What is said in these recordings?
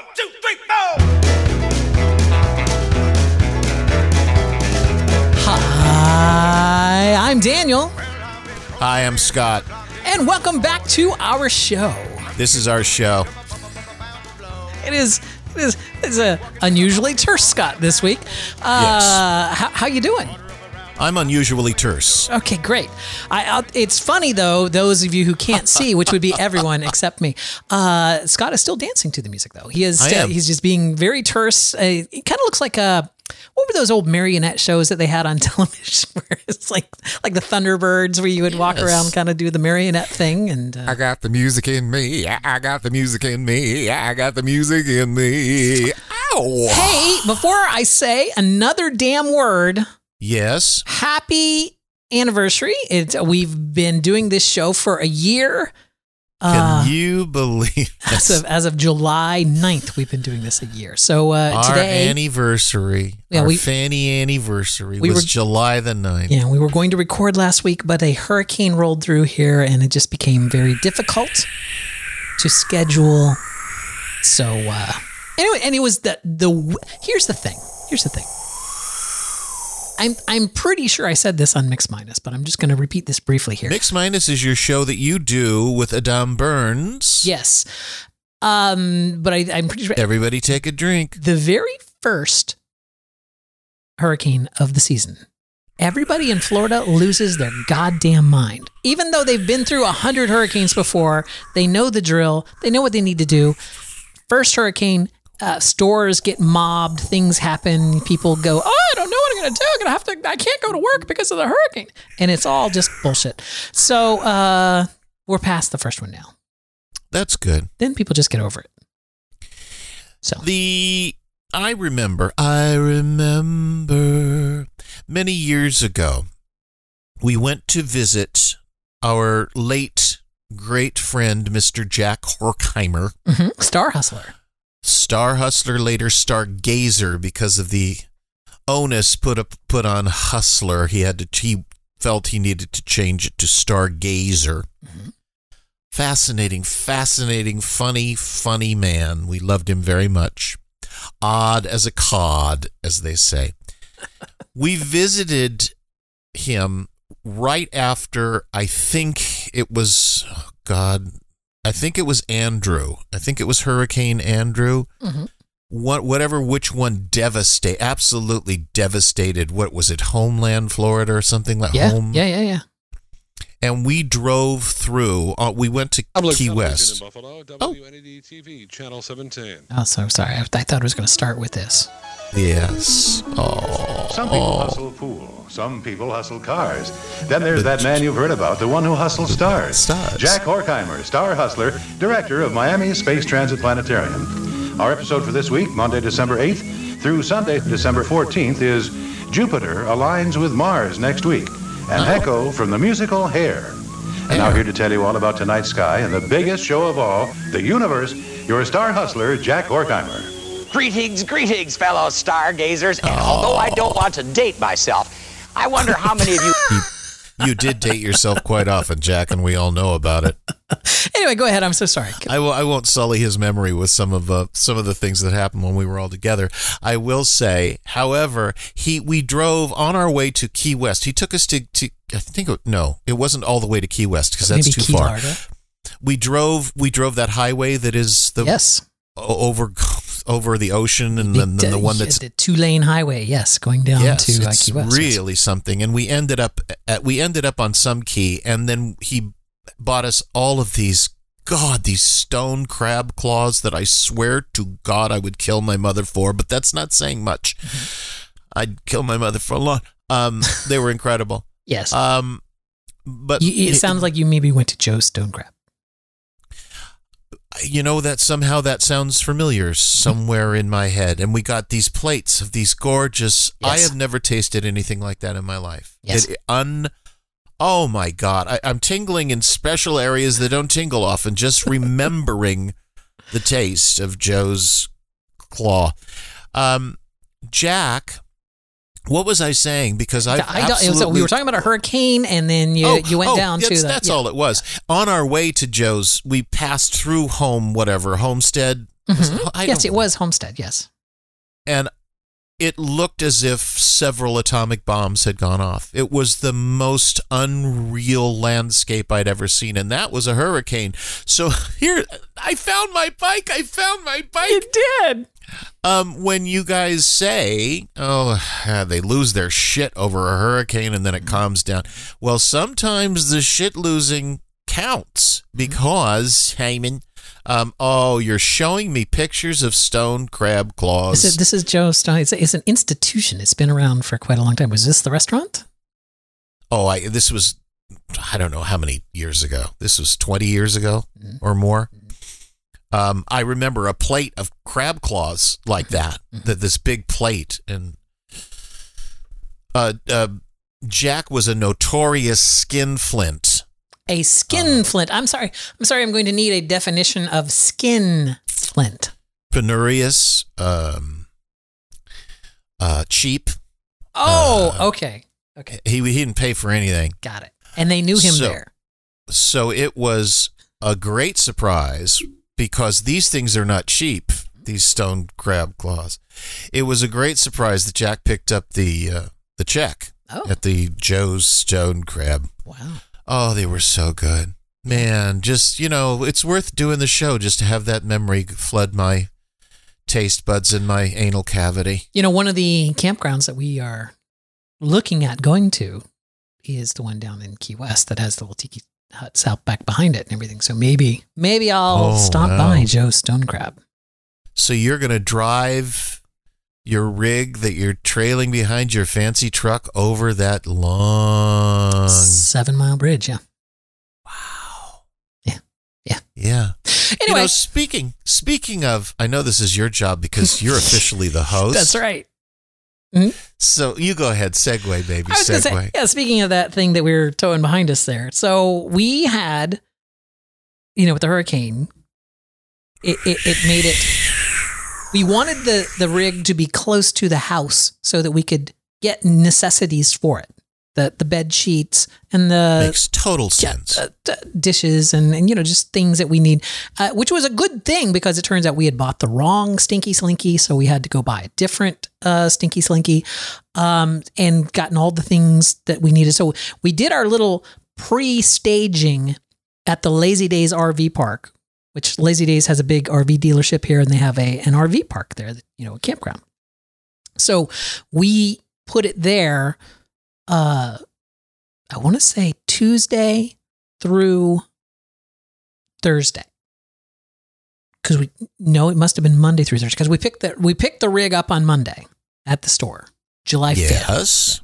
1, 2, 3, 4. Hi, I'm Daniel. Hi, I'm Scott. And welcome back to our show. This is our show. It's a unusually terse Scott this week. Yes. How you doing? I'm unusually terse. Okay, great. It's funny though, those of you who can't see, which would be everyone except me. Scott is still dancing to the music though. He's just being very terse. It kind of looks like what were those old marionette shows that they had on television where it's like the Thunderbirds where you would walk around and kind of do the marionette thing and I got the music in me. I got the music in me. I got the music in me. Ow. Hey, before I say another damn word, yes. Happy anniversary. We've been doing this show for a year. Can you believe this? As of July 9th, we've been doing this a year. So our today, anniversary, Fanny anniversary was July the 9th. Yeah, we were going to record last week, but a hurricane rolled through here and it just became very difficult to schedule. So anyway, and it was here's the thing. I'm pretty sure I said this on Mix Minus, but I'm just going to repeat this briefly here. Mix Minus is your show that you do with Adam Burns. Yes. But I'm pretty sure. Everybody take a drink. The very first hurricane of the season, everybody in Florida loses their goddamn mind. Even though they've been through 100 hurricanes before, they know the drill. They know what they need to do. First hurricane, stores get mobbed, things happen, people go, I don't know what I'm going to do. I can't go to work because of the hurricane. And it's all just bullshit. So we're past the first one now. That's good. Then people just get over it. So I remember many years ago, we went to visit our late great friend, Mr. Jack Horkheimer. Mm-hmm. Star Hustler, later Stargazer, because of the onus put on Hustler. He felt he needed to change it to Stargazer. Mm-hmm. Fascinating, funny man. We loved him very much. Odd as a cod, as they say. We visited him right after, I think it was Andrew. I think it was Hurricane Andrew. Mm-hmm. Which one absolutely devastated. What was it? Homeland, Florida or something like home? Yeah. And we drove through. We went to Key West. In Buffalo, WNED-TV, Channel 17. Oh, so sorry. I thought it was going to start with this. Yes. Some people hustle pool. Some people hustle cars. Then there's that man you've heard about, the one who hustles stars. Jack Horkheimer, star hustler, director of Miami Space Transit Planetarium. Our episode for this week, Monday, December 8th through Sunday, December 14th, is Jupiter aligns with Mars next week. An echo from the musical Hair. And now here to tell you all about tonight's sky and the biggest show of all, the universe, your star hustler, Jack Horkheimer. Greetings, fellow stargazers. And although I don't want to date myself, I wonder how many of you... You did date yourself quite often, Jack, and we all know about it. Anyway, go ahead. I'm so sorry. I won't sully his memory with some of the things that happened when we were all together. I will say, however, we drove on our way to Key West. He took us to it wasn't all the way to Key West because that's too far. We drove that highway that is over the ocean, and then the one that's the 2-lane highway. Yes, going down to Key West. It's really something. And we ended up on some key, and then he bought us all of these stone crab claws that I swear to God I would kill my mother for, but that's not saying much. Mm-hmm. I'd kill my mother for a lot. They were incredible. Yes. But it sounds like you maybe went to Joe's Stone Crab. You know, that somehow that sounds familiar somewhere in my head. And we got these plates of these gorgeous, I have never tasted anything like that in my life. Yes. Oh my God. I'm tingling in special areas that don't tingle often, just remembering the taste of Joe's claw. Jack, what was I saying? Because we were talking about a hurricane, and then you went down to that's all it was. On our way to Joe's, we passed through Homestead, Yes, it was Homestead. Yes. And it looked as if several atomic bombs had gone off. It was the most unreal landscape I'd ever seen, and that was a hurricane. So here, I found my bike. You did. When you guys say, they lose their shit over a hurricane and then it calms down. Well, sometimes the shit losing counts because, Hyman, you're showing me pictures of stone crab claws. This is Joe Stone. It's an institution. It's been around for quite a long time. Was this the restaurant? This was, I don't know how many years ago. This was 20 years ago or more. I remember a plate of crab claws like that, this big plate. And Jack was a notorious skinflint. A skinflint. I'm sorry. I'm going to need a definition of skinflint. Penurious, cheap. Okay. He didn't pay for anything. Got it. And they knew him there. So it was a great surprise because these things are not cheap, these stone crab claws. It was a great surprise that Jack picked up the check at the Joe's Stone Crab. Wow. Oh, they were so good. Man, just, it's worth doing the show just to have that memory flood my taste buds in my anal cavity. One of the campgrounds that we are looking at going to is the one down in Key West that has the little tiki huts out back behind it and everything. So maybe I'll stop by Joe's Stone Crab. So you're going to drive your rig that you're trailing behind your fancy truck over that long 7-mile bridge. Yeah. Wow. Yeah. Anyway, speaking of, I know this is your job because you're officially the host. That's right. Mm-hmm. So you go ahead, segue, baby. I was going to say, speaking of that thing that we were towing behind us there. So we had, with the hurricane, it made it, we wanted the rig to be close to the house so that we could get necessities for it. The bed sheets and the makes total sense. Dishes and just things that we need, which was a good thing because it turns out we had bought the wrong Stinky Slinky, so we had to go buy a different Stinky Slinky, and gotten all the things that we needed. So we did our little pre-staging at the Lazy Days RV park, which Lazy Days has a big RV dealership here, and they have an RV park there, a campground. So we put it there. I want to say Tuesday through Thursday. Because it must have been Monday through Thursday. Because we picked the rig up on Monday at the store, July 5th. Yes.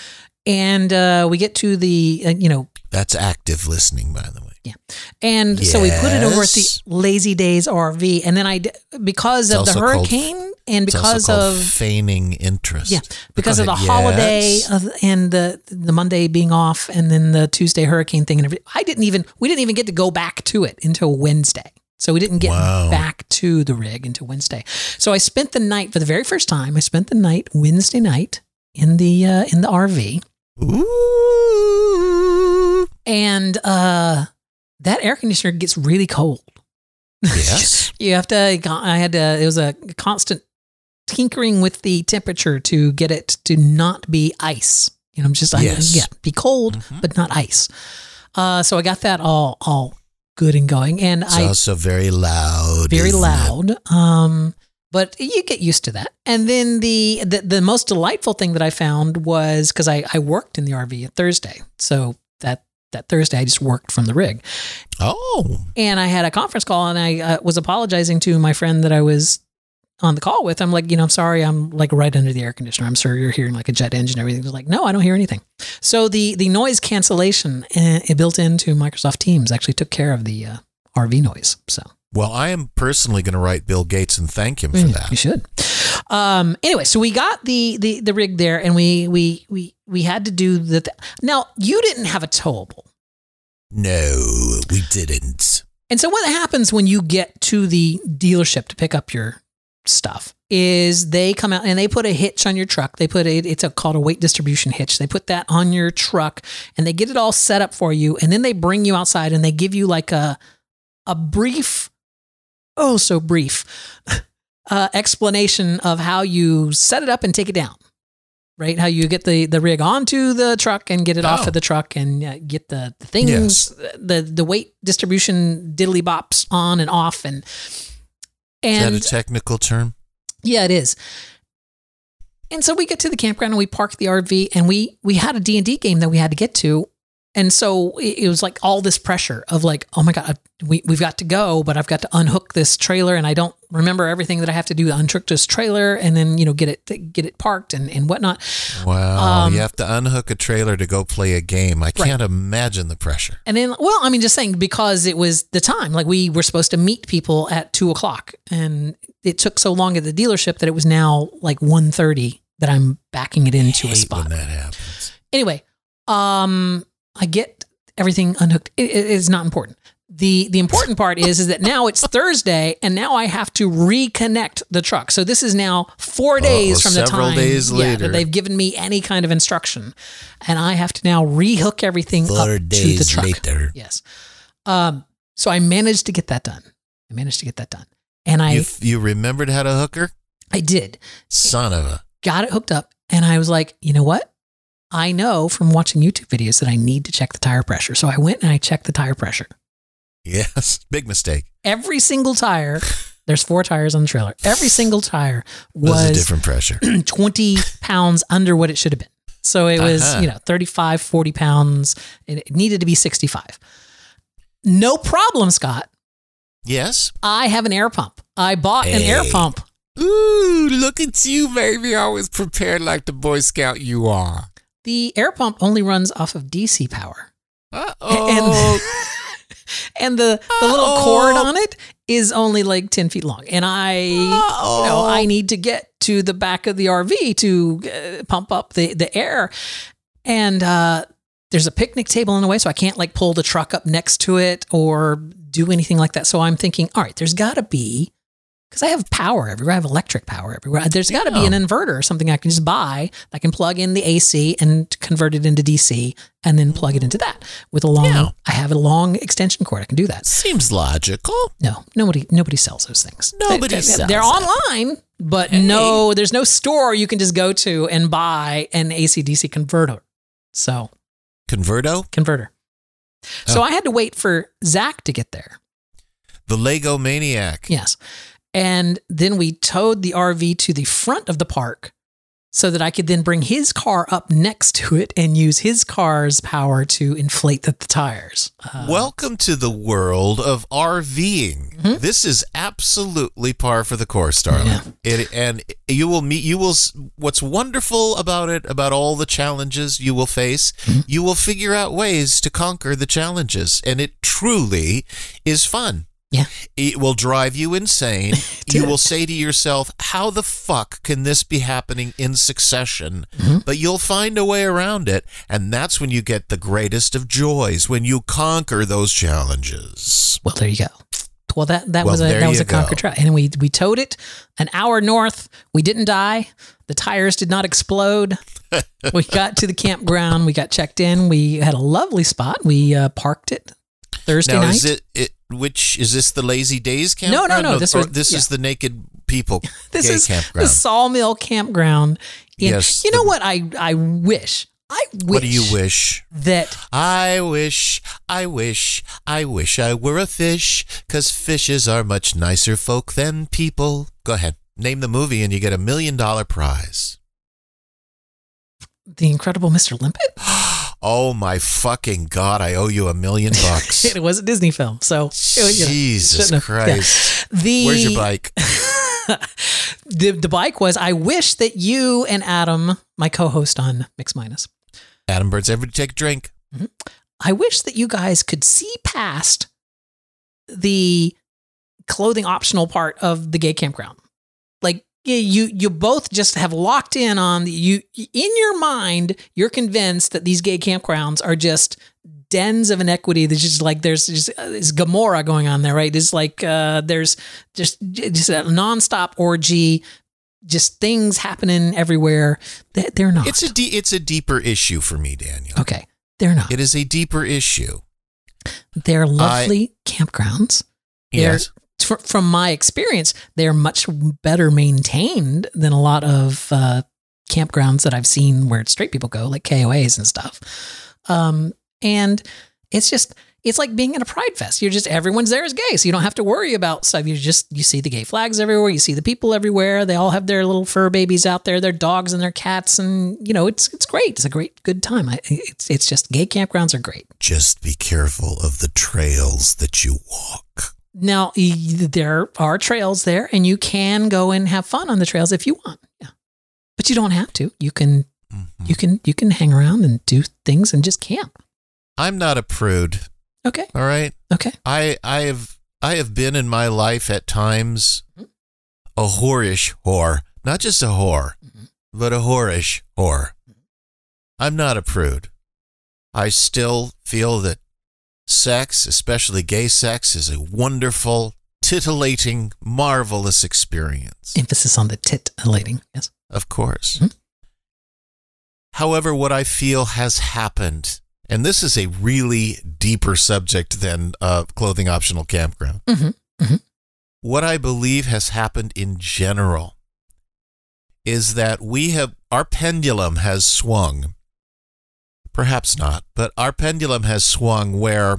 And we get to the, That's active listening, by the way. Yeah. And so we put it over at the Lazy Days RV. And then because of the hurricane and because of feigning interest. Yeah. Because of the holiday and the Monday being off and then the Tuesday hurricane thing and everything. We didn't even get to go back to it until Wednesday. So we didn't get back to the rig until Wednesday. So I spent the night for the very first time. Wednesday night in the RV. Ooh. And that air conditioner gets really cold. Yes. It was a constant tinkering with the temperature to get it to not be ice. Be cold, but not ice. So I got that all good and going. And it's also very loud. Very loud. But you get used to that. And then the most delightful thing that I found was, because I worked in the RV Thursday. So that Thursday I just worked from the rig. Oh. And I had a conference call and I was apologizing to my friend that I was on the call with. I'm like, I'm sorry, I'm like right under the air conditioner. I'm sure you're hearing like a jet engine and everything. He was like, no, I don't hear anything. So the noise cancellation built into Microsoft Teams actually took care of the RV noise. So. Well, I am personally going to write Bill Gates and thank him for that. You should. Anyway, so we got the rig there, and we had to do the. Now you didn't have a towable. No, we didn't. And so what happens when you get to the dealership to pick up your stuff is they come out and they put a hitch on your truck. They put it's called a weight distribution hitch. They put that on your truck and they get it all set up for you, and then they bring you outside and they give you like a brief oh so brief explanation of how you set it up and take it down. Right? How you get the rig onto the truck and get it off of the truck and get the things, the weight distribution diddly bops on and off. And is that a technical term? Yeah, it is. And so we get to the campground and we park the RV and we had a D&D game that we had to get to. And so it was like all this pressure of like, oh my God, we've got to go, but I've got to unhook this trailer and I don't remember everything that I have to do to unhook this trailer and then, get it parked and whatnot. Wow. You have to unhook a trailer to go play a game. I can't imagine the pressure. And then, just saying, because it was the time, like we were supposed to meet people at 2:00 and it took so long at the dealership that it was now like 1:30 that I'm backing it into a spot. When that happens. Anyway, I get everything unhooked. It is not important. The important part is that now it's Thursday and now I have to reconnect the truck. So this is now 4 days from the time several days later that they've given me any kind of instruction. And I have to now rehook everything up to the truck. Later. Yes. So I managed to get that done. And You remembered how to hook her? I did. Son of a. Got it hooked up. And I was like, you know what? I know from watching YouTube videos that I need to check the tire pressure. So I went and I checked the tire pressure. Yes. Big mistake. Every single tire, there's 4 tires on the trailer. Every single tire was a different pressure. 20 pounds under what it should have been. So it was, 35, 40 pounds. It needed to be 65. No problem, Scott. Yes. I have an air pump. I bought an air pump. Ooh, look at you, baby. Always prepared like the Boy Scout you are. The air pump only runs off of DC power. Uh-oh. And the little cord on it is only like 10 feet long. And I need to get to the back of the RV to pump up the air. And there's a picnic table in the way, so I can't like pull the truck up next to it or do anything like that. So I'm thinking, all right, there's got to be, because I have power everywhere. I have electric power everywhere. There's got to be an inverter or something I can just buy. I can plug in the AC and convert it into DC and then plug it into that with a long, I have a long extension cord. I can do that. Seems logical. No, nobody sells those things. Nobody sells They're them. online, but no, there's no store you can just go to and buy an AC-DC converter. So. Converter. So I had to wait for Zach to get there. The Lego Maniac. Yes. And then we towed the RV to the front of the park so that I could then bring his car up next to it and use his car's power to inflate the tires. Welcome to the world of RVing. Mm-hmm. This is absolutely par for the course, darling. Yeah. And what's wonderful about it, about all the challenges you will face, you will figure out ways to conquer the challenges. And it truly is fun. Yeah. It will drive you insane. You will say to yourself, how the fuck can this be happening in succession? Mm-hmm. But you'll find a way around it. And that's when you get the greatest of joys, when you conquer those challenges. Well, there you go. Well, that was a conquer track. And we towed it an hour north. We didn't die. The tires did not explode. We got to the campground. We got checked in. We had a lovely spot. We parked it Thursday night. Which is this the Lazy Days campground? No. This is the Naked People this is campground. The Sawmill campground. Yes. You know what I wish? What do you wish? That I wish I were a fish, 'cause fishes are much nicer folk than people. Go ahead. Name the movie and you get $1 million prize. The Incredible Mr. Limpet? Oh my fucking God, I owe you $1 million. It was a Disney film, so Jesus Christ. Yeah. Where's your bike? The bike was, I wish that you and Adam, my co-host on Mix Minus. Adam Bird's Everybody Take a Drink. Mm-hmm. I wish that you guys could see past the clothing optional part of the gay campground. Like, you both just have locked in on in your mind, you're convinced that these gay campgrounds are just dens of inequity. There's just Gomorrah going on there, right? It's like there's just a nonstop orgy, just things happening everywhere. They're not. It's a deeper issue for me, Daniel. Okay, they're not. It is a deeper issue. They're lovely campgrounds. They're Yes. from my experience, they're much better maintained than a lot of campgrounds that I've seen where straight people go, like KOAs and stuff. And it's like being at a pride fest. You're just, everyone's there is gay. So you don't have to worry about stuff. You see the gay flags everywhere. You see the people everywhere. They all have their little fur babies out there, their dogs and their cats. And it's great. It's a good time. It's just, gay campgrounds are great. Just be careful of the trails that you walk. Now, there are trails there and you can go and have fun on the trails if you want. Yeah. But you don't have to. You can hang around and do things and just camp. I'm not a prude. Okay. All right. Okay. I have been in my life at times a whorish whore, not just a whore, but a whorish whore. I'm not a prude. I still feel that sex, especially gay sex, is a wonderful, titillating, marvelous experience. Emphasis on the titillating. Yes. Of course. Mm-hmm. However, what I feel has happened, and this is a really deeper subject than clothing optional campground. Mm-hmm. Mm-hmm. What I believe has happened in general is that our pendulum has swung. Perhaps not, but our pendulum has swung where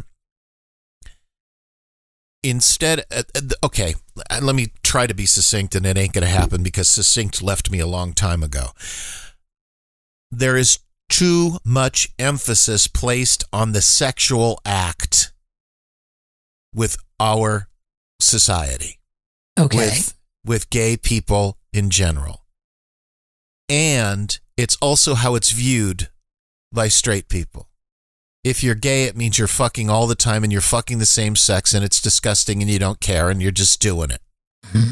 instead, okay, let me try to be succinct, and it ain't going to happen because succinct left me a long time ago. There is too much emphasis placed on the sexual act with our society. Okay. With gay people in general. And it's also how it's viewed by straight people. If you're gay, it means you're fucking all the time and you're fucking the same sex and it's disgusting and you don't care and you're just doing it. Mm-hmm.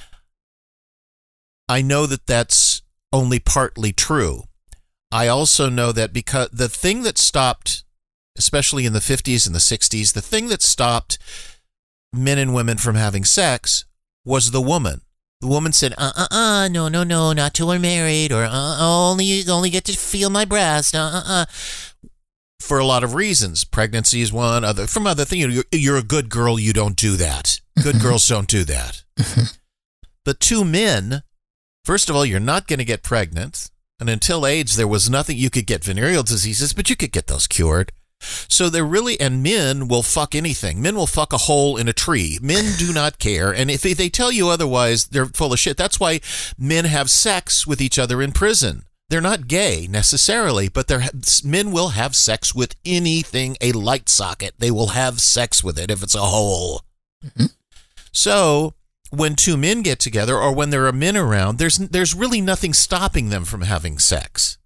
I know that that's only partly true. I also know that because the thing that stopped, especially in the 50s and the 60s, the thing that stopped men and women from having sex was the woman. The woman said, no, not till we're married, or only get to feel my breast, for a lot of reasons. Pregnancy is one, other things. You're a good girl, you don't do that. Good girls don't do that. But two men, first of all, you're not going to get pregnant. And until AIDS, there was nothing. You could get venereal diseases, but you could get those cured. So they're really, and men will fuck anything. Men will fuck a hole in a tree. Men do not care. And if they tell you otherwise, they're full of shit. That's why men have sex with each other in prison. They're not gay necessarily, but men will have sex with anything, a light socket. They will have sex with it if it's a hole. Mm-hmm. So when two men get together, or when there are men around, there's really nothing stopping them from having sex.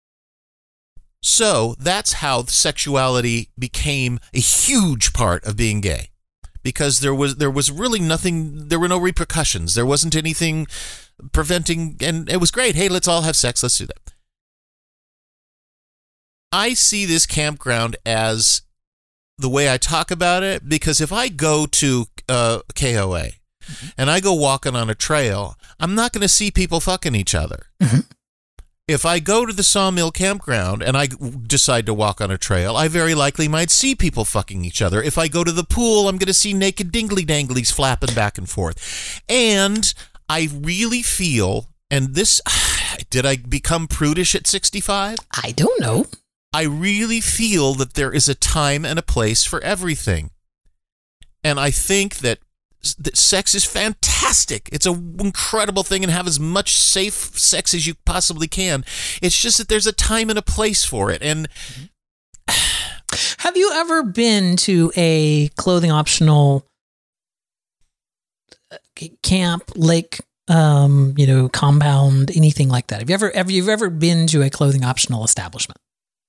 So that's how sexuality became a huge part of being gay, because there was really nothing. There were no repercussions. There wasn't anything preventing, and it was great. Hey, let's all have sex. Let's do that. I see this campground as the way I talk about it, because if I go to KOA and I go walking on a trail, I'm not going to see people fucking each other. Mm-hmm. If I go to the Sawmill Campground and I decide to walk on a trail, I very likely might see people fucking each other. If I go to the pool, I'm going to see naked dingly-danglies flapping back and forth. And I really feel, and this, did I become prudish at 65? I don't know. I really feel that there is a time and a place for everything. And I think that sex is fantastic. It's an incredible thing, and have as much safe sex as you possibly can. It's just that there's a time and a place for it. And have you ever been to a clothing optional camp, lake, compound, anything like that? Have you ever been to a clothing optional establishment?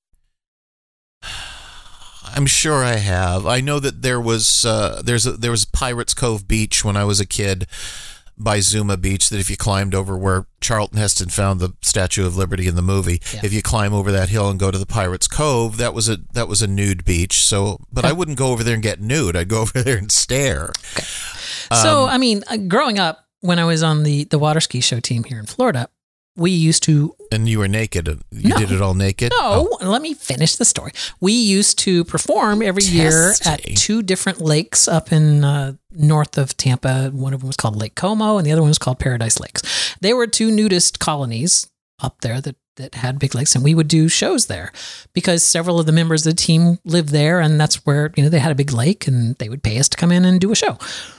I'm sure I have. I know that there was Pirates Cove Beach when I was a kid by Zuma Beach, that if you climbed over where Charlton Heston found the Statue of Liberty in the movie, if you climb over that hill and go to the Pirates Cove, that was a nude beach. So, but I wouldn't go over there and get nude. I'd go over there and stare. Okay. So, I mean, growing up, when I was on the water ski show team here in Florida, we used to And you were naked. You did it all naked? No, let me finish the story. We used to perform every year at 2 different lakes up in north of Tampa. One of them was called Lake Como, and the other one was called Paradise Lakes. They were 2 nudist colonies up there that had big lakes, and we would do shows there because several of the members of the team lived there, and that's where they had a big lake, and they would pay us to come in and do a show.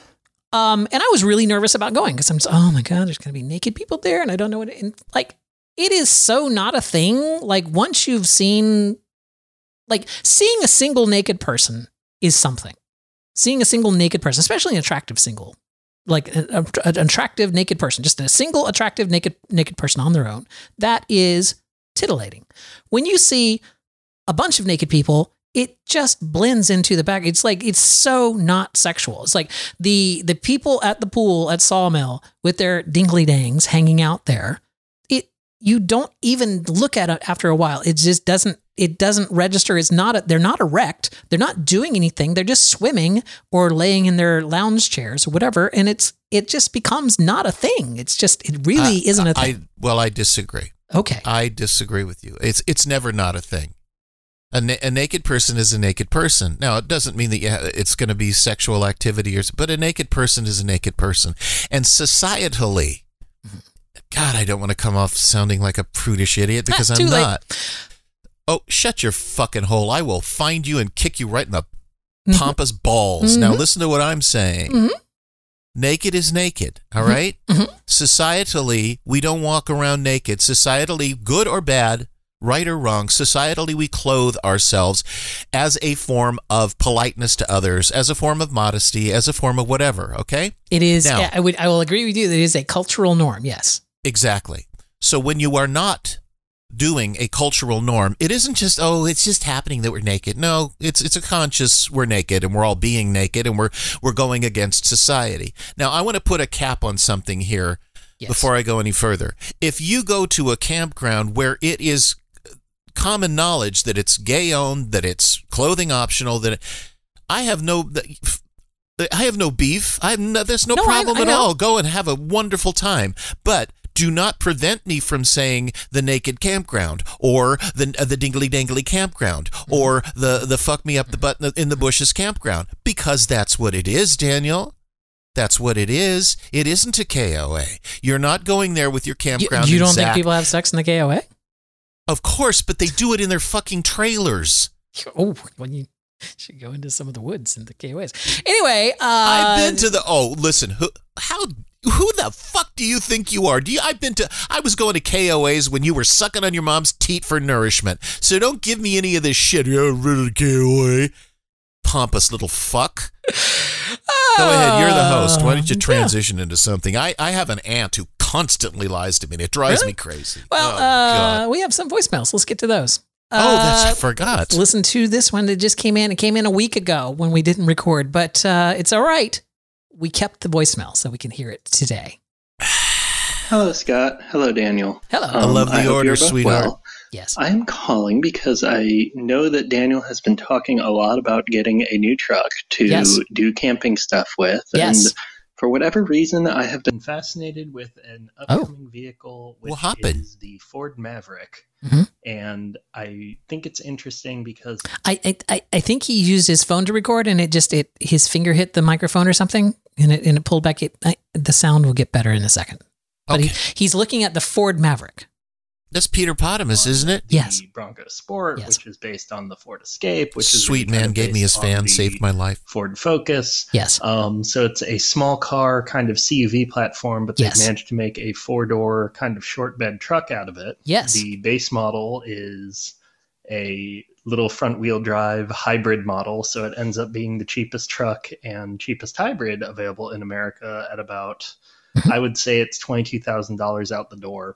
And I was really nervous about going because I'm just, oh my God, there's going to be naked people there, and I don't know what it is so not a thing. Like once you've seen, seeing a single naked person is something. Seeing a single naked person, especially an attractive single, like an attractive naked person, just a single attractive naked person on their own, that is titillating. When you see a bunch of naked people, it just blends into the back. It's like, it's so not sexual. It's like the people at the pool at Sawmill with their dingly dangs hanging out there. You don't even look at it after a while. It just doesn't register. They're not erect. They're not doing anything. They're just swimming or laying in their lounge chairs or whatever. And it just becomes not a thing. It really isn't a thing. I disagree. Okay. I disagree with you. It's never not a thing. A naked person is a naked person. Now, it doesn't mean that it's going to be sexual activity, but a naked person is a naked person. And societally, God, I don't want to come off sounding like a prudish idiot because I'm not. Oh, shut your fucking hole. I will find you and kick you right in the pompous balls. Now, listen to what I'm saying. Naked is naked, all right? Societally, we don't walk around naked. Societally, good or bad, right or wrong, societally, we clothe ourselves as a form of politeness to others, as a form of modesty, as a form of whatever, okay? It is, now, I will agree with you that it is a cultural norm, yes. Exactly. So when you are not doing a cultural norm, it isn't just, it's just happening that we're naked. No, it's a conscious, we're naked and we're all being naked and we're going against society. Now, I want to put a cap on something here before I go any further. If you go to a campground where it is common knowledge that it's gay owned, that it's clothing optional, I have no beef. There's no problem at all. Go and have a wonderful time. But do not prevent me from saying the naked campground or the dingly dangly campground or the fuck me up the butt in the bushes campground, because that's what it is, Daniel. That's what it is. It isn't a KOA. You're not going there with your campground. You don't think people have sex in the KOA? Of course, but they do it in their fucking trailers. Oh, when you should go into some of the woods and the KOAs. Anyway, I've been to the. Oh, listen. Who the fuck do you think you are? I was going to KOAs when you were sucking on your mom's teat for nourishment. So don't give me any of this shit. Yeah, really KOA. Pompous little fuck. Go ahead. You're the host. Why don't you transition into something? I have an aunt who constantly lies to me, and it drives me crazy. Well, we have some voicemails. Let's get to those. I forgot. Listen to this one that just came in. It came in a week ago when we didn't record, but it's all right. We kept the voicemail so we can hear it today. Hello, Scott. Hello, Daniel. Hello. I love the order, sweetheart. Well. Yes. I'm calling because I know that Daniel has been talking a lot about getting a new truck to do camping stuff with. Yes. And for whatever reason, I have been fascinated with an upcoming vehicle, which is the Ford Maverick. Mm-hmm. And I think it's interesting because I think he used his phone to record, and his finger hit the microphone or something, and it pulled back. The sound will get better in a second. But he's looking at the Ford Maverick. That's Peter Potamus, isn't it? Yes. The Bronco Sport, which is based on the Ford Escape, which is sweet man gave me his fan, saved my life. Ford Focus. Yes. So it's a small car kind of CUV platform, but they've managed to make a 4-door kind of short bed truck out of it. Yes. The base model is a little front wheel drive hybrid model, so it ends up being the cheapest truck and cheapest hybrid available in America at about, I would say it's $22,000 out the door.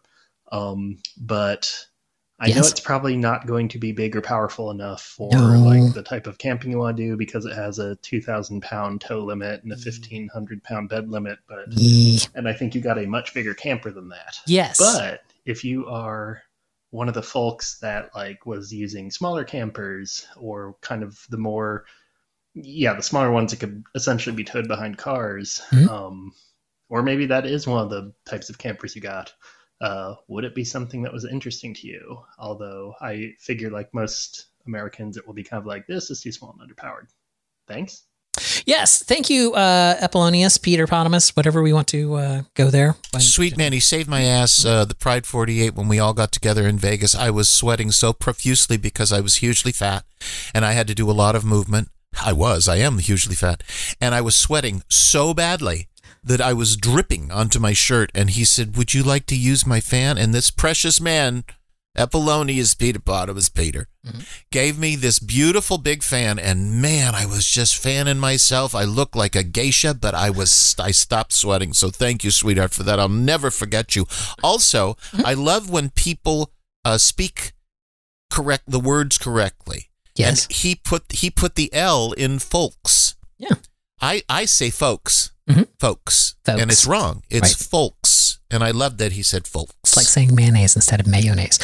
But I know it's probably not going to be big or powerful enough for like the type of camping you want to do, because it has a 2,000-pound tow limit and a 1,500-pound bed limit. And I think you got a much bigger camper than that. Yes. But if you are one of the folks that was using smaller campers, or kind of the more, the smaller ones that could essentially be towed behind cars, or maybe that is one of the types of campers you got. would it be something that was interesting to you? Although I figure, like most Americans, it will be kind of like, this is too small and underpowered. Thanks. Yes, thank you, Apollonius, Peter Potamus, whatever we want to go there. Sweet man, he saved my ass. The Pride 48, when we all got together in Vegas, I was sweating so profusely because I was hugely fat, and I had to do a lot of movement. I am hugely fat, and I was sweating so badly that I was dripping onto my shirt, and he said, would you like to use my fan? And this precious man, Apollonius Peter Potamus Peter, gave me this beautiful big fan, and man, I was just fanning myself. I looked like a geisha, but I stopped sweating. So thank you, sweetheart, for that. I'll never forget you. Also, I love when people speak the words correctly. Yes. And he put the L in folks. Yeah. I say folks. Folks. Folks. And it's wrong. It's Right. folks. And I love that he said folks. It's like saying mayonnaise instead of mayonnaise.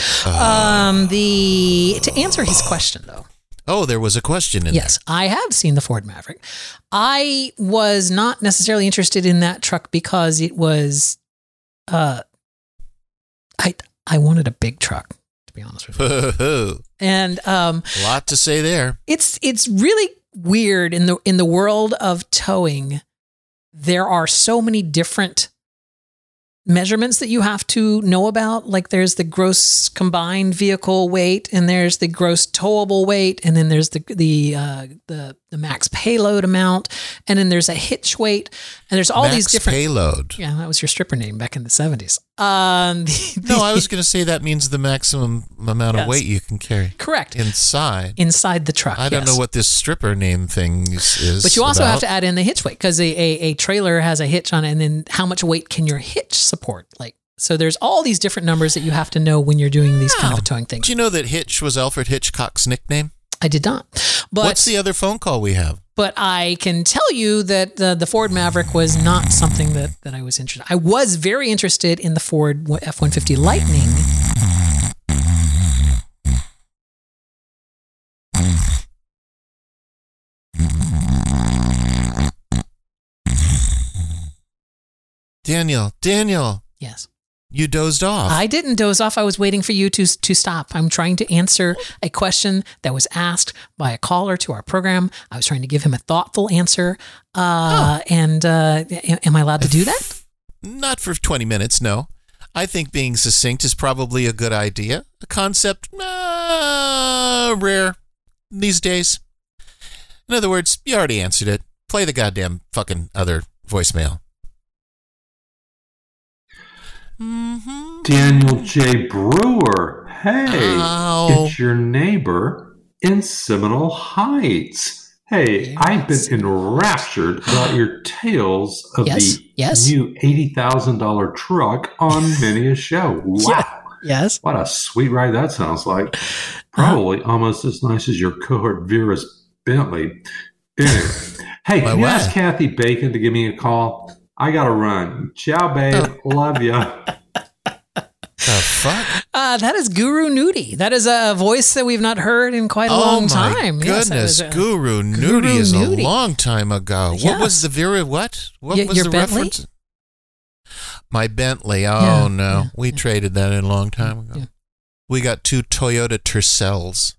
To answer his question, though. Oh, there was a question in Yes, I have seen the Ford Maverick. I was not necessarily interested in that truck because it was, I wanted a big truck, to be honest with you. there. And A lot to say there. it's really weird in the world of towing. There are so many different measurements that you have to know about. Like there's the gross combined vehicle weight, and there's the gross towable weight, and then there's the max payload amount, and then there's a hitch weight, and there's all these different payload. Yeah, that was your stripper name back in the 70s. No, I was going to say that means the maximum amount of Yes. weight you can carry. Correct. Inside Inside the truck. I don't know what this stripper name thing is. But you also about. have to add in the hitch weight, because a trailer has a hitch on it, and then how much weight can your hitch support? So there's all these different numbers that you have to know when you're doing these kind of towing things. Do you know that Hitch was Alfred Hitchcock's nickname? I did not. But What's the other phone call we have? But I can tell you that the Ford Maverick was not something that I was interested in. I was very interested in the Ford F-150 Lightning. Daniel, Yes. you dozed off. I didn't doze off. I was waiting for you to stop. I'm trying to answer a question that was asked by a caller to our program. I was trying to give him a thoughtful answer. And am I allowed to do that? Not for 20 minutes, no. I think being succinct is probably a good idea. A concept rare these days. In other words, you already answered it. Play the goddamn fucking other voicemail. Daniel J. Brewer. Hey, Ow. it's your neighbor in Seminole Heights. Hey, I've been enraptured about your tales of Yes, the yes. new $80,000 truck on many a show. Wow. Yes. What a sweet ride that sounds like. Probably almost as nice as your cohort Vera's Bentley. Anyway, hey, can you Why? ask Kathy Bacon to give me a call? I got to run. Ciao, babe. Love ya. The fuck? That is Guru Nudie. That is a voice that we've not heard in quite a long time. Oh my Yes, that goodness, was Guru Guru Nudie is Nudie. a long time ago. Yes. What was the Vera? What was your the Bentley? reference? My Bentley. Oh Yeah, no, yeah, we traded that in a long time ago. Yeah. We got 2 Toyota Tercels.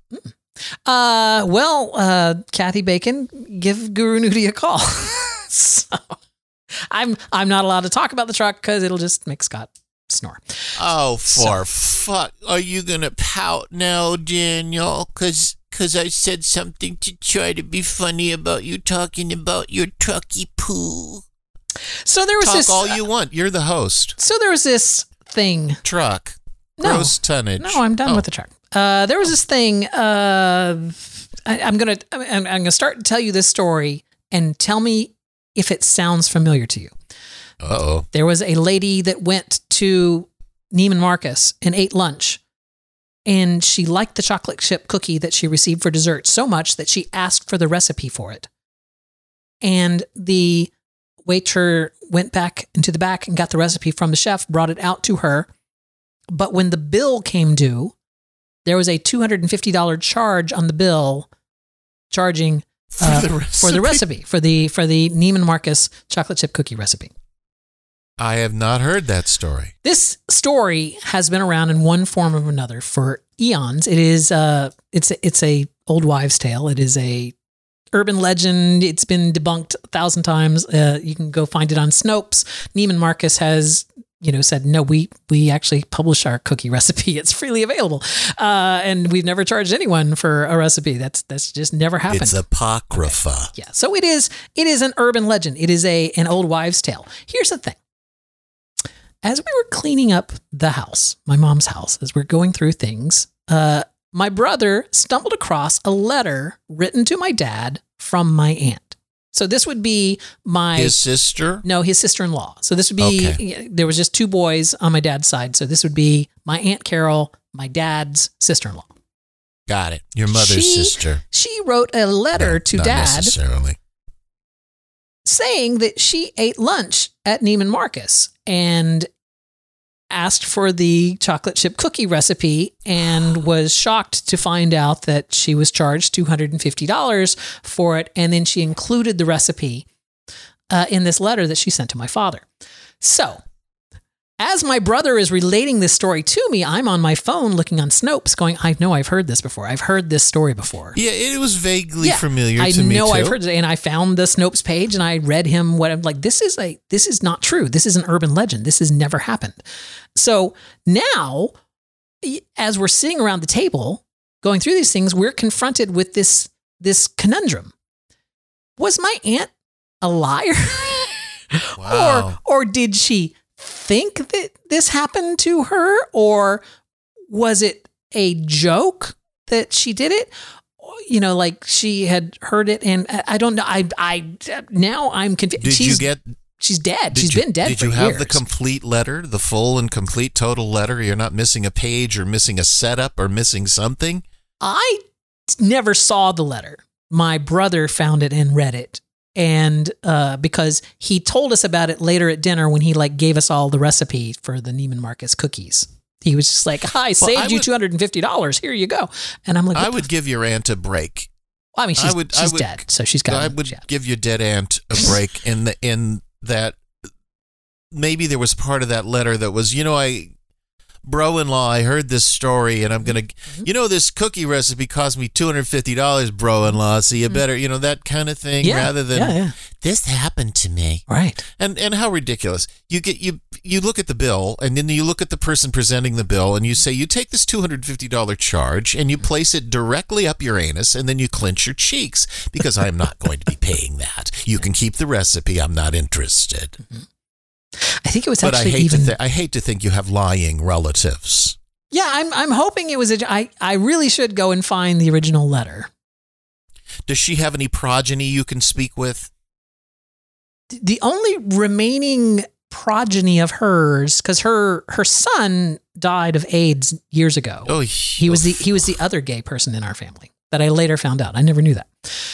Kathy Bacon, give Guru Nudie a call. So I'm not allowed to talk about the truck because it'll just make Scott snore. Oh, for fuck! Are you gonna pout now, Daniel? Cause I said something to try to be funny about you talking about your trucky poo. So there was Talk this. all you want. You're the host. So there was this thing. Truck. No. Gross tonnage. No, I'm done Oh. with the truck. There was this thing. I'm gonna start to tell you this story and tell me if it sounds familiar to you. Uh-oh. There was a lady that went to Neiman Marcus and ate lunch, and she liked the chocolate chip cookie that she received for dessert so much that she asked for the recipe for it. And the waiter went back into the back and got the recipe from the chef, brought it out to her. But when the bill came due, there was a $250 charge on the bill, charging for the recipe, for the Neiman Marcus chocolate chip cookie recipe. I have not heard that story. This story has been around in one form or another for eons. It is it's a old wives' tale. It is a urban legend. It's been debunked 1,000 times. You can go find it on Snopes. Neiman Marcus has said, no, we actually publish our cookie recipe. It's freely available. And we've never charged anyone for a recipe. That's just never happened. It's apocrypha. Okay. Yeah. So it is an urban legend. It is an old wives' tale. Here's the thing. As we were cleaning up the house, my mom's house, as we're going through things, my brother stumbled across a letter written to my dad from my aunt. So this would be his sister? No, his sister-in-law. So this would be, There was just two boys on my dad's side. So this would be my Aunt Carol, my dad's sister-in-law. Got it. Your mother's sister. She wrote a letter to not Dad necessarily. saying that she ate lunch at Neiman Marcus and asked for the chocolate chip cookie recipe and was shocked to find out that she was charged $250 for it. And then she included the recipe in this letter that she sent to my father. So as my brother is relating this story to me, I'm on my phone looking on Snopes going, I know I've heard this before. I've heard this story before. Yeah, it was vaguely familiar to me, I know too. I've heard it. And I found the Snopes page and I read him what I'm like, this is not true. This is an urban legend. This has never happened. So now, as we're sitting around the table going through these things, we're confronted with this conundrum. Was my aunt a liar? Wow. Or did she think that this happened to her, or was it a joke that she did it? Like she had heard it, and I don't know. Now I'm confused. She's dead. She's been dead for years. Did you have the complete letter, the full and complete total letter? You're not missing a page or missing a setup or missing something? I never saw the letter. My brother found it and read it. And because he told us about it later at dinner when he gave us all the recipe for the Neiman Marcus cookies. He was just like, "Hi, saved you $250. Here you go." And I'm like, I would give your aunt a break. Well, I mean, she's dead, so she's got. I would give your dead aunt a break in that maybe there was part of that letter that was, bro-in-law, I heard this story and I'm going to, this cookie recipe cost me $250, bro-in-law, so you better, that kind of thing, rather than this happened to me. Right. And how ridiculous. You look at the bill and then you look at the person presenting the bill and you say, you take this $250 charge and you place it directly up your anus and then you clench your cheeks because I'm not going to be paying that. You can keep the recipe. I'm not interested. Mm-hmm. I think it was but actually I hate to think you have lying relatives. Yeah, I'm hoping it was I really should go and find the original letter. Does she have any progeny you can speak with? The only remaining progeny of hers, because her son died of AIDS years ago. Oh, he was the other gay person in our family that I later found out. I never knew that.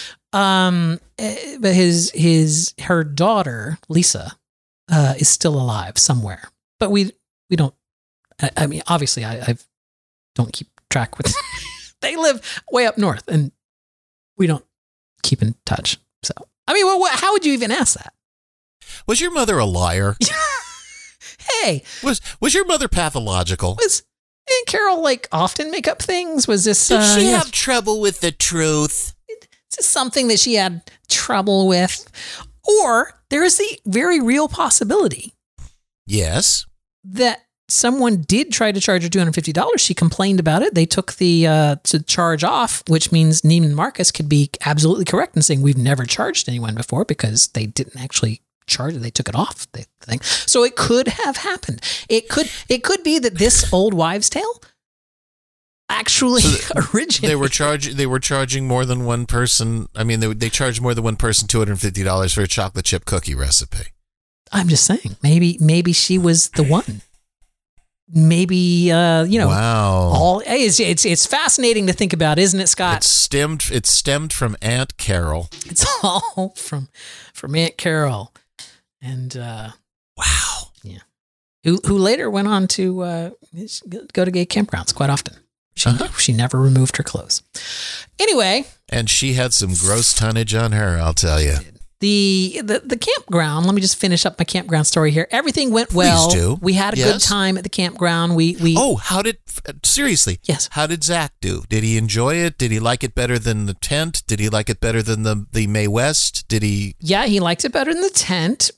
But her daughter Lisa is still alive somewhere, but we don't. I mean, obviously, I don't keep track with. They live way up north, and we don't keep in touch. So, I mean, how would you even ask that? Was your mother a liar? Hey, was your mother pathological? Did Carol often make up things? Was this? Did she have trouble with the truth? Is this something that she had trouble with? Or there is the very real possibility. Yes. That someone did try to charge her $250. She complained about it. They took the charge off, which means Neiman Marcus could be absolutely correct in saying we've never charged anyone before because they didn't actually charge it. They took it off the thing. So it could have happened. It could be that this old wives' tale actually originated. They were charging more than one person. I mean, they charged more than one person $250 for a chocolate chip cookie recipe. I'm just saying, maybe she was the one. Maybe Wow. It's fascinating to think about, isn't it, Scott? It stemmed from Aunt Carol. It's all from Aunt Carol, and wow, yeah, who later went on to go to gay campgrounds quite often. She never removed her clothes. Anyway. And she had some gross tonnage on her, I'll tell you. The campground, let me just finish up my campground story here. Everything went well. Please do. We had a good time at the campground. Seriously? Yes. How did Zach do? Did he enjoy it? Did he like it better than the tent? Did he like it better than the Mae West? Did he? Yeah, he liked it better than the tent.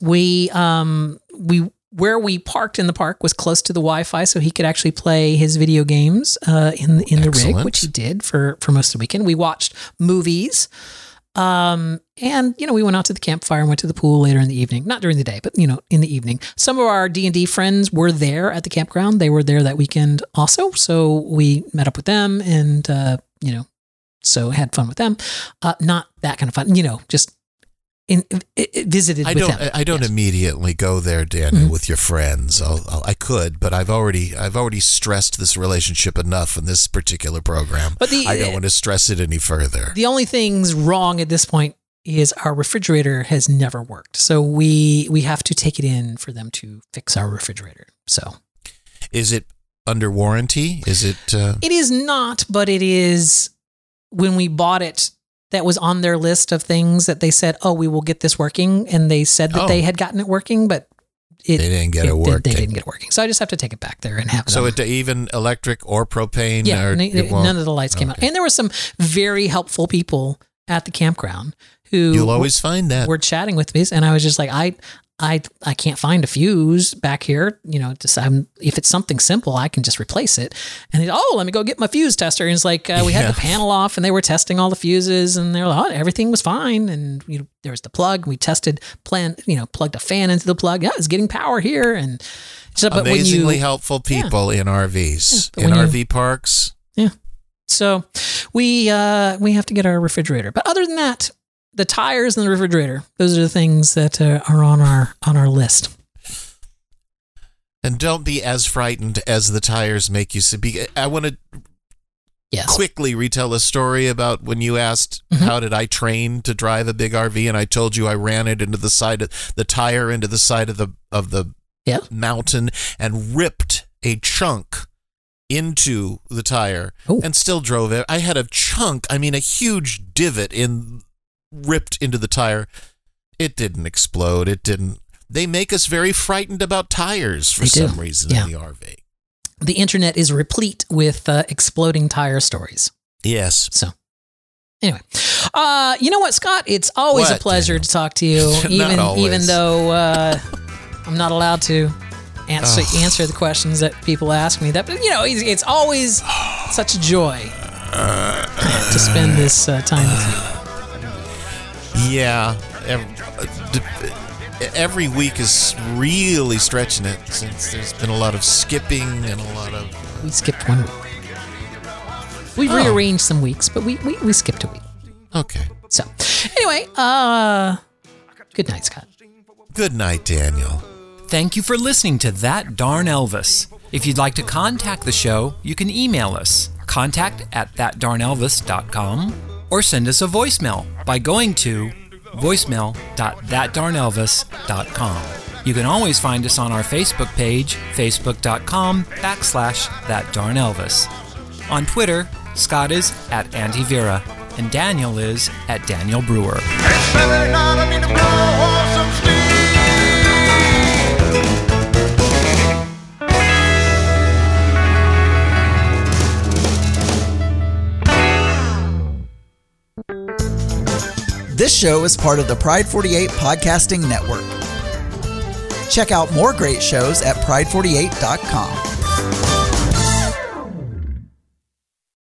Where we parked in the park was close to the Wi-Fi, so he could actually play his video games in the rig, which he did for most of the weekend. We watched movies. And, we went out to the campfire and went to the pool later in the evening, not during the day, but, in the evening. Some of our D&D friends were there at the campground. They were there that weekend also. So we met up with them and, so had fun with them. Not that kind of fun, just visited with them. I don't immediately go there, Daniel, with your friends. I could, but I've already stressed this relationship enough in this particular program. But I don't want to stress it any further. The only thing's wrong at this point is our refrigerator has never worked. So we have to take it in for them to fix our refrigerator. So, is it under warranty? Is it? It is not, but it is. When we bought it, that was on their list of things that they said, "Oh, we will get this working," and they said that they had gotten it working, but they didn't get it working. They didn't get it working, so I just have to take it back there and have it. So even electric or propane? Yeah, none of the lights came out, and there were some very helpful people at the campground who you'll always find that were chatting with me, and I was just like, I can't find a fuse back here. If it's something simple, I can just replace it. And let me go get my fuse tester. And it's like, we had the panel off and they were testing all the fuses and they were like, everything was fine. And there was the plug. We tested, plugged a fan into the plug. Yeah, it's getting power here. And amazingly helpful people in RVs, in RV parks. Yeah. So we have to get our refrigerator. But other than that, the tires and the refrigerator, those are the things that are on our list. And don't be as frightened as the tires make you be. I want to quickly retell a story about when you asked, how did I train to drive a big RV? And I told you I ran it into the side of the tire, into the side of the mountain and ripped a chunk into the tire and still drove it. I had a chunk, a huge divot ripped into the tire. It didn't explode. It didn't. They make us very frightened about tires for some reason in the RV. The internet is replete with exploding tire stories. Yes. So anyway, you know what, Scott? It's always a pleasure to talk to you, even though I'm not allowed to answer the questions that people ask me. But it's always such a joy to spend this time with you. Yeah, every week is really stretching it since there's been a lot of skipping and a lot of... We skipped 1 week. We rearranged some weeks, but we skipped a week. Okay. So, anyway, good night, Scott. Good night, Daniel. Thank you for listening to That Darn Elvis. If you'd like to contact the show, you can email us, contact@thatdarnelvis.com, or send us a voicemail by going to voicemail.thatdarnelvis.com. You can always find us on our Facebook page, facebook.com/thatdarnelvis. On Twitter, Scott is @AntiVera, and Daniel is @DanielBrewer. This show is part of the Pride 48 Podcasting Network. Check out more great shows at pride48.com.